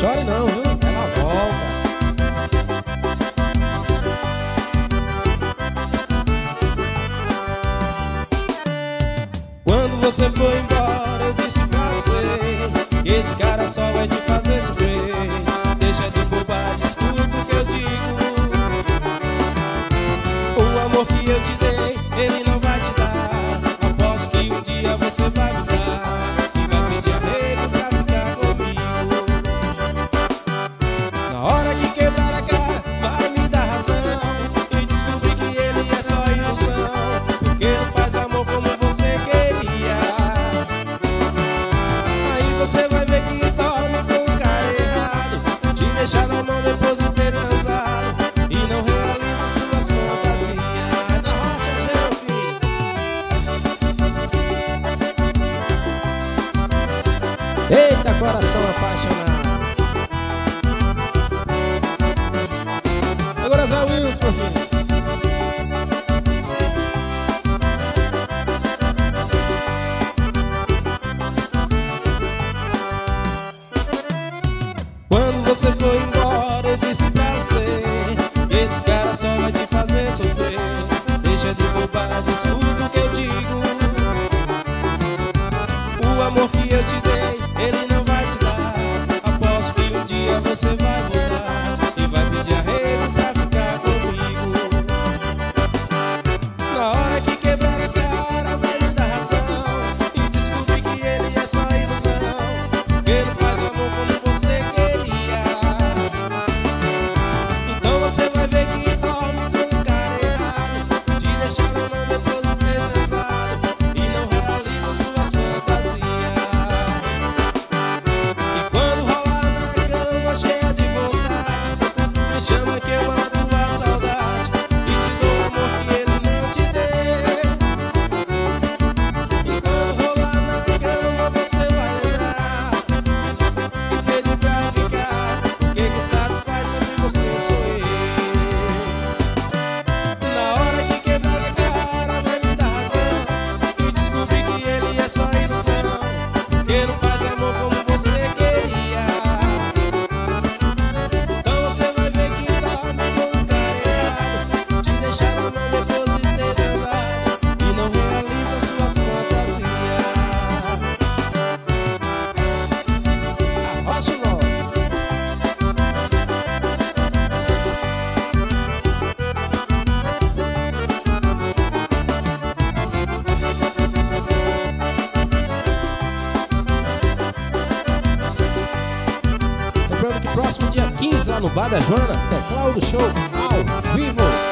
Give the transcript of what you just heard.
chore não, viu? Ela volta. Quando você foi embora, eu disse pra você que esse cara só vai te fazer sofrer. Deixa de bobagem, escuta o que eu digo. O amor que eu te dei, ele não vai te dar. Aposto que um dia você vai mudar e vai pedir arrego pra ficar comigo. Na hora que quebrar a cara, vai me dar razão e descobrir que ele é só ilusão, porque não faz amor como você queria. Aí você vai ver que dorme com o cara errado, te deixar na mão depois de ter transado e não realiza suas fantasias. Arrocha, meu filho. Eita, coração apaixonado. Agora Zé Wilson, meu filho. Quando você foi embora, eu disse pra você que esse cara só vai te fazer sofrer. Deixa de bobagem, escuta o que eu digo. O amor que eu te dei, ele não vai te dar. Aposto que um dia você vai mudar e vai pedir arrego pra ficar comigo. Na hora que quebrar a cara, vai me dar razão e descobrir que ele é só ilusão, porque não faz amor como você queria. Então você vai ver que dorme com o cara errado, te deixar na mão depois de ter transado e não realiza suas fantasias. E quando rolar na cama cheia de vontade, me chama que eu mato a saudade e te dou o amor que ele não te deu. E quando rolar na cama você vai lembrar que pedi pra ficar, porque quem satisfaz sempre você sou eu. Na hora que quebrar a cara, vai me dar razão e descobrir que ele é só ilusão, porque não faz amor como você queria. Então você vai ver que dorme com o cara errado, te deixar na mão depois de ter transado e não realiza suas fantasias. Arrocha logo. Lembrando que próximo dia 15 lá no Bar da Joana, Teclado Show ao vivo.